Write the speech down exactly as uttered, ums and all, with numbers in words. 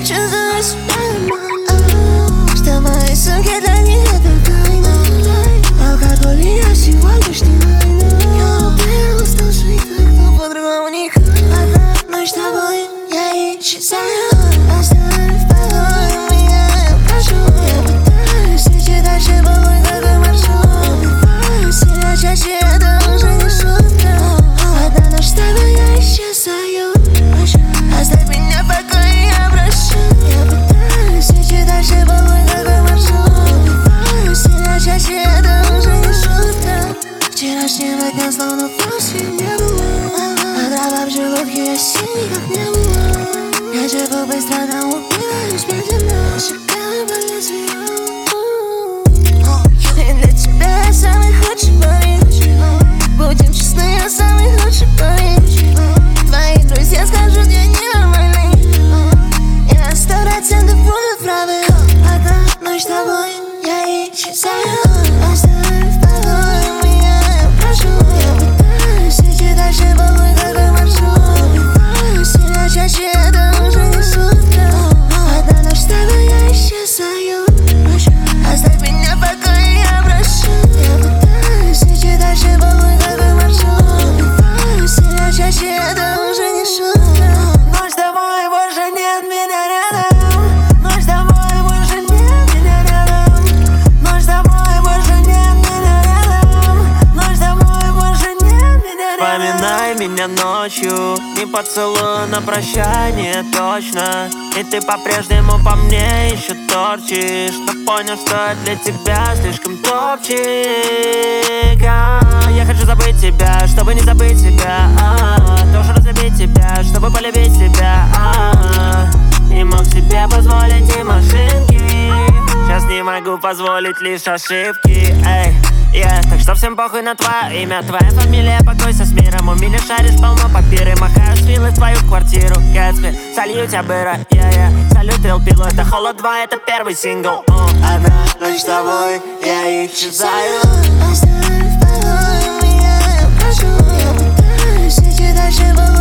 чувствую себя нормально, что мои сумки для них это тайна. Алкоголь и я всего лишь не война. Я убил, устал жить так, но по-другому не хочу. Одна ночь с тобой, я исчезаю. Оставь в покое меня, я прошу. Я пытаюсь идти дальше по мой какой маршрут. Убиваю себя чаще, это уже не шутка. Одна ночь с тобой, я исчезаю. Оставь меня в покое, я прошу. Я пытаюсь идти дальше по мой какой маршрут. Убиваю себя чаще, это уже не шутка. Вчерашнего дня словно вовсе не было. А дрова в желудке я синий, как не было. Я живу быстро, но убиваюсь медленно. Шагаю по лезвию. И для тебя я самый худший парень. Будем честны, я самый лучший парень. Твои друзья скажут, я ненормальный. И на сто процентов будут правы. Одна ночь с тобой, я исчезаю. Оставь в покое меня, я прошу. Я пытаюсь идти дальше по мой какой маршрут. Убиваю себя чаще, это уже не шутка. Одна ночь с тобой, я исчезаю. Оставь меня в покое, я прошу. Я пытаюсь идти дальше по мой какой маршрут. Убиваю себя чаще, это уже не шутка. Ночь с тобой, больше нет меня рядом. Ночь с тобой, больше нет меня рядом. Ночь с тобой, больше нет меня рядом. Ночь с тобой, больше нет меня рядом. Поминай меня ночью, не поцелую на прощание точно. И ты по-прежнему по мне еще торчишь. Но понял, что я для тебя слишком топчик. а, Я хочу забыть тебя, чтобы не забыть тебя. а, Тоже разлюбить тебя, чтобы полюбить тебя. а, Не мог себе позволить и машинки. Сейчас не могу позволить лишь ошибки. Эй, yeah. Так что всем похуй на твое имя, твоя фамилия, покойся с миром. У меня шаришь полно папиры, махаешь вилы в твою квартиру. Гэтсби, солью тебя быра, yeah, yeah. Салют Трил Пилу, это Холод два, это первый сингл. uh. Одна ночь с тобой, я исчезаю. Оставь в покое меня, я прошу. Я пытаюсь идти дальше по